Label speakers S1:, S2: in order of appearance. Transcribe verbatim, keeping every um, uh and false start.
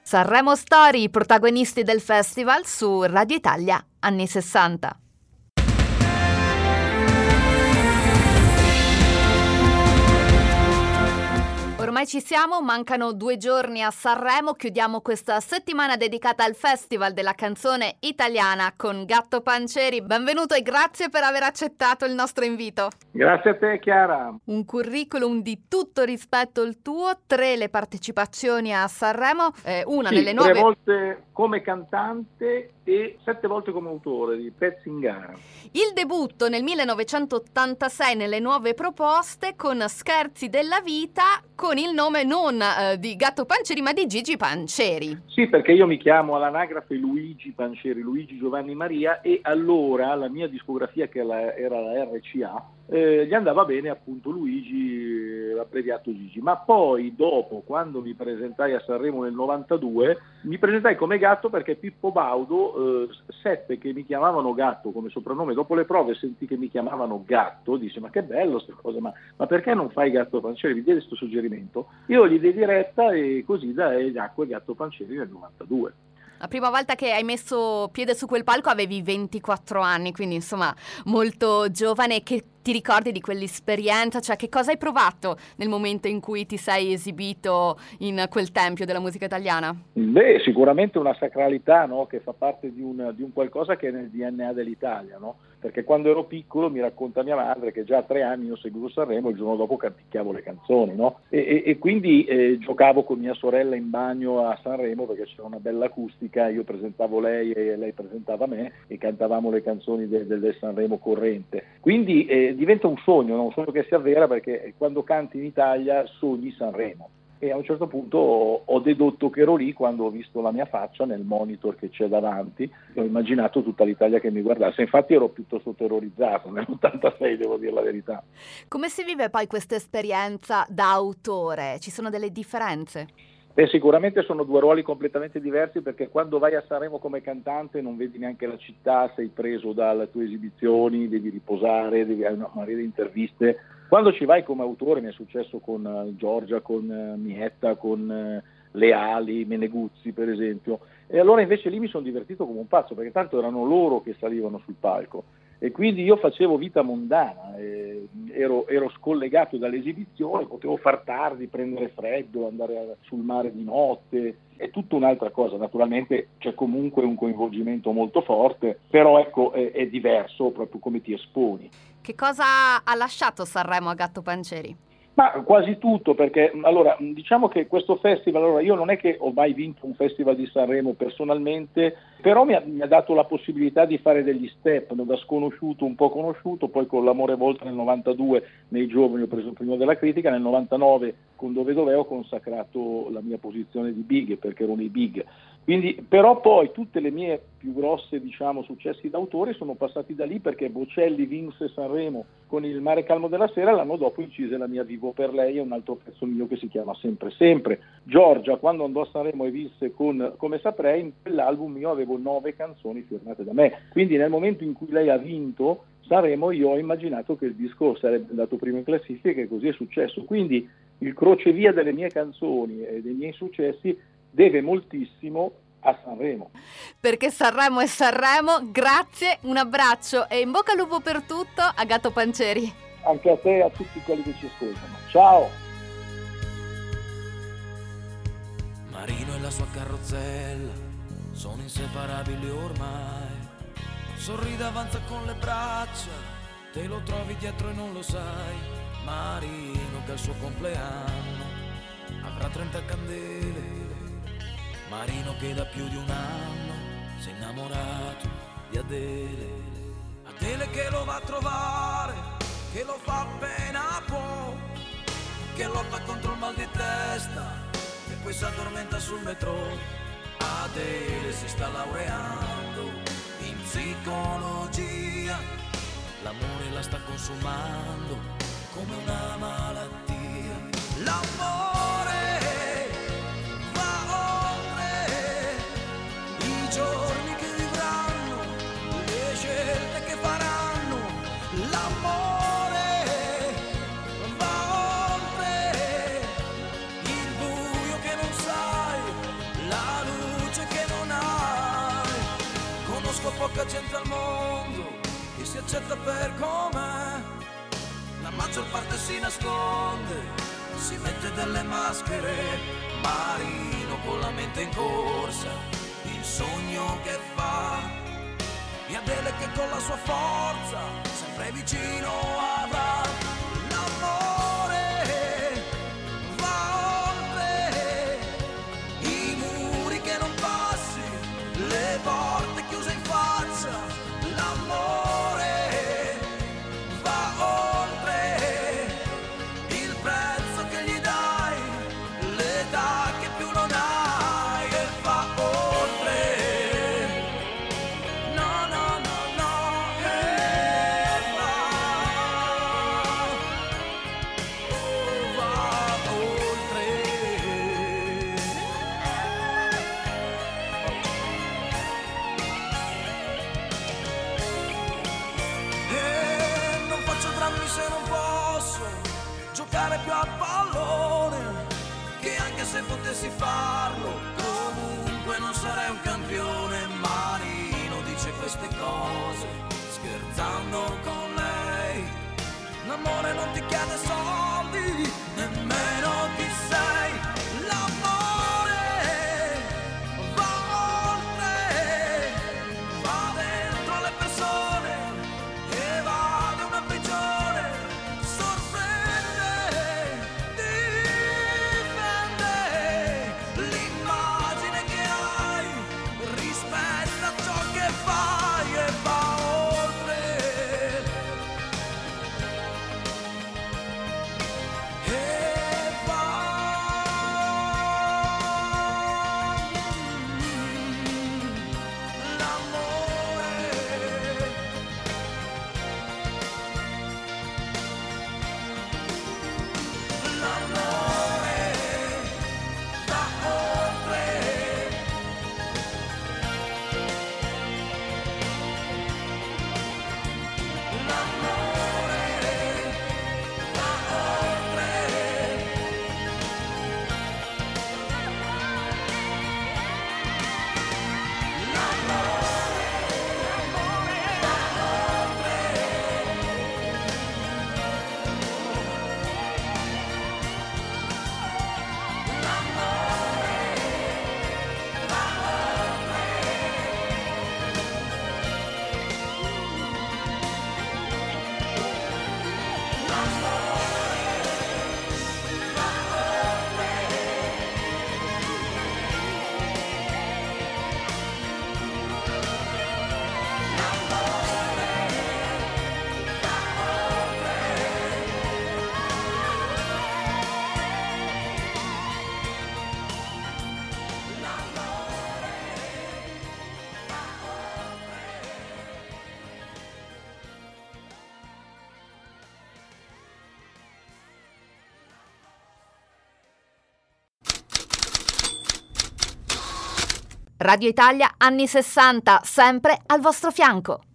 S1: Sanremo Story, i protagonisti del festival su Radio Italia anni sessanta. Ormai ci siamo, mancano due giorni a Sanremo, chiudiamo questa settimana dedicata al Festival della canzone italiana con Gatto Pancieri. Benvenuto e grazie per aver accettato il nostro invito.
S2: Grazie a te, Chiara.
S1: Un curriculum di tutto rispetto il tuo, tre le partecipazioni a Sanremo, eh, una
S2: sì,
S1: nelle nove...
S2: tre volte come cantante e sette volte come autore di pezzi in gara.
S1: Il debutto nel millenovecentottantasei nelle Nuove Proposte con Scherzi della vita, con il nome non eh, di Gatto Pancieri ma di Gigi Pancieri.
S2: Sì, perché io mi chiamo all'anagrafe Luigi Pancieri, Luigi Giovanni Maria, e allora la mia discografia, che era la R C A, eh, gli andava bene appunto Luigi, abbreviato Gigi. Ma poi dopo, quando mi presentai a Sanremo nel novantadue, mi presentai come Gatto perché Pippo Baudo eh, seppe che mi chiamavano Gatto come soprannome. Dopo le prove sentì che mi chiamavano Gatto, disse: ma che bello sta cosa, ma, ma perché non fai Gatto Pancieri? Mi diede questo suggerimento, io gli diedi retta e così da nacque Gatto Pancieri nel novantadue.
S1: La prima volta che hai messo piede su quel palco avevi ventiquattro anni, quindi insomma molto giovane. Che ti ricordi di quell'esperienza? Cioè, che cosa hai provato nel momento in cui ti sei esibito in quel tempio della musica italiana?
S2: Beh, sicuramente una sacralità, no? Che fa parte di un, di un qualcosa che è nel D N A dell'Italia, no? Perché quando ero piccolo, mi racconta mia madre, che già a tre anni io seguivo Sanremo, il giorno dopo canticchiavo le canzoni, no? E, e, e quindi eh, giocavo con mia sorella in bagno a Sanremo, perché c'era una bella acustica, io presentavo lei e lei presentava me e cantavamo le canzoni del, del, del Sanremo corrente. Quindi eh, diventa un sogno, no? Un sogno che si avvera, perché quando canti in Italia sogni Sanremo. E a un certo punto ho, ho dedotto che ero lì quando ho visto la mia faccia nel monitor che c'è davanti, ho immaginato tutta l'Italia che mi guardasse. Infatti ero piuttosto terrorizzato nell'ottantasei, devo dire la verità.
S1: Come si vive poi questa esperienza da autore? Ci sono delle differenze?
S2: Beh, sicuramente sono due ruoli completamente diversi, perché quando vai a Sanremo come cantante non vedi neanche la città, sei preso dalle tue esibizioni, devi riposare, devi avere una marea di interviste. Quando ci vai come autore, mi è successo con uh, Giorgia, con uh, Mietta, con uh, Leali, Meneguzzi per esempio, e allora invece lì mi sono divertito come un pazzo, perché tanto erano loro che salivano sul palco e quindi io facevo vita mondana, eh, ero, ero scollegato dall'esibizione, potevo far tardi, prendere freddo, andare a, sul mare di notte, è tutta un'altra cosa. Naturalmente c'è comunque un coinvolgimento molto forte, però ecco è, è diverso proprio come ti esponi.
S1: Che cosa ha lasciato Sanremo a Gatto Pancieri?
S2: Ma quasi tutto, perché allora diciamo che questo festival, allora io non è che ho mai vinto un festival di Sanremo personalmente, però mi ha, mi ha dato la possibilità di fare degli step, no? Da sconosciuto un po' conosciuto, poi con l'Amore Volta nel novantadue nei giovani ho preso il premio della critica, nel novantanove con Dove Dov'è ho consacrato la mia posizione di big, perché ero nei big. Quindi, però poi tutte le mie più grosse, diciamo, successi d'autore sono passati da lì, perché Bocelli vinse Sanremo con Il mare calmo della sera, l'anno dopo incise la mia Vivo per lei e un altro pezzo mio che si chiama Sempre Sempre. Giorgia, quando andò a Sanremo e vinse con Come saprei, in quell'album io avevo nove canzoni firmate da me. Quindi nel momento in cui lei ha vinto Sanremo io ho immaginato che il disco sarebbe andato prima in classifica, e così è successo. Quindi il crocevia delle mie canzoni e dei miei successi deve moltissimo a Sanremo.
S1: Perché Sanremo è Sanremo. Grazie, un abbraccio e in bocca al lupo per tutto a Gatto Pancieri.
S2: Anche a te e a tutti quelli che ci ascoltano. Ciao!
S3: Marino e la sua carrozzella sono inseparabili ormai. Sorride, avanza con le braccia, te lo trovi dietro e non lo sai. Marino che al suo compleanno avrà trenta candele. Marino che da più di un anno si è innamorato di Adele. Adele che lo va a trovare, che lo fa appena può, che lotta contro il mal di testa e poi si addormenta sul metro. Adele si sta laureando in psicologia, l'amore la sta consumando come una malattia. L'amore va oltre i giorni che vivranno, le scelte che faranno. L'amore va oltre il buio che non sai, la poca gente al mondo che si accetta per com'è. La maggior parte si nasconde, si mette delle maschere. Marino con la mente in corsa, il sogno che fa. E Adele che con la sua forza sempre vicino avrà. L'amore va oltre i muri che non passi, le porte chiuse in faccia. L'amore va oltre il prezzo che gli dai, l'età che più non hai, e va oltre. No, no, no, no, e va, oh, va oltre. E non faccio drammi se non posso giocare più a pallone, che anche se potessi farlo comunque non sarei un campione. Marino dice queste cose scherzando con lei. L'amore non ti chiede soldi, nemmeno chi sei. L'amore va oltre, va dentro le persone e va da una prigione. Sorprende, difende l'immagine che hai, rispetta ciò che fai e va oltre. E va. L'amore. L'amore va oltre. L'amore va oltre.
S1: Radio Italia anni sessanta, sempre al vostro fianco.